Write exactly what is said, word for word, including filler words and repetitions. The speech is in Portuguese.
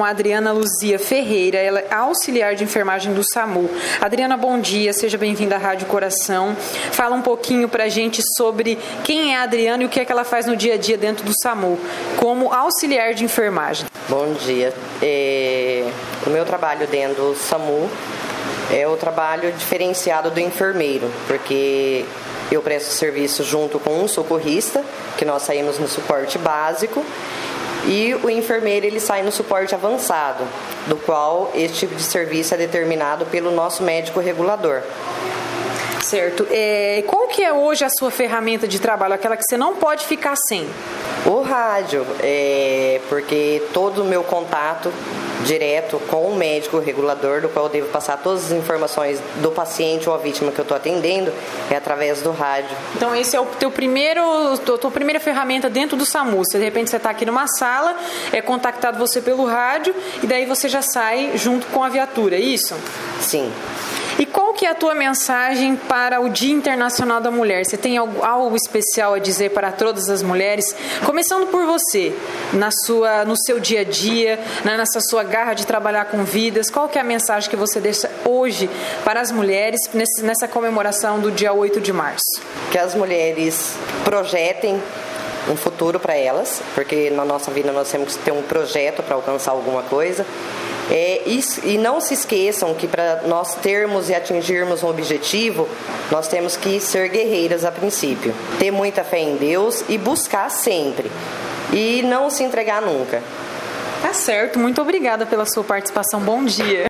a Adriana Luzia Ferreira, ela é auxiliar de enfermagem do SAMU. Adriana, bom dia, seja bem-vinda à Rádio Coração. Fala um pouquinho pra gente sobre quem é a Adriana e o que é que ela faz no dia a dia dentro do SAMU, como auxiliar de enfermagem. Bom dia. É... O meu trabalho dentro do SAMU é o trabalho diferenciado do enfermeiro, porque eu presto serviço junto com um socorrista, que nós saímos no suporte básico, e o enfermeiro ele sai no suporte avançado, do qual esse tipo de serviço é determinado pelo nosso médico regulador. Certo. É, qual que é hoje a sua ferramenta de trabalho, aquela que você não pode ficar sem? O rádio, é, porque todo o meu contato direto com o médico regulador, do qual eu devo passar todas as informações do paciente ou a vítima que eu estou atendendo, é através do rádio. Então esse é o teu primeiro, a tua primeira ferramenta dentro do SAMU. Se de repente você está aqui numa sala, é contactado você pelo rádio e daí você já sai junto com a viatura, é isso? Sim. E qual que é a tua mensagem para o Dia Internacional da Mulher? Você tem algo, algo especial a dizer para todas as mulheres? Começando por você, na sua, no seu dia a dia, né, nessa sua garra de trabalhar com vidas, qual que é a mensagem que você deixa hoje para as mulheres nesse, nessa comemoração do dia oito de março? Que as mulheres projetem um futuro para elas, porque na nossa vida nós temos que ter um projeto para alcançar alguma coisa. É, e, e não se esqueçam que para nós termos e atingirmos um objetivo, nós temos que ser guerreiras a princípio. Ter muita fé em Deus e buscar sempre. E não se entregar nunca. Tá certo, muito obrigada pela sua participação. Bom dia.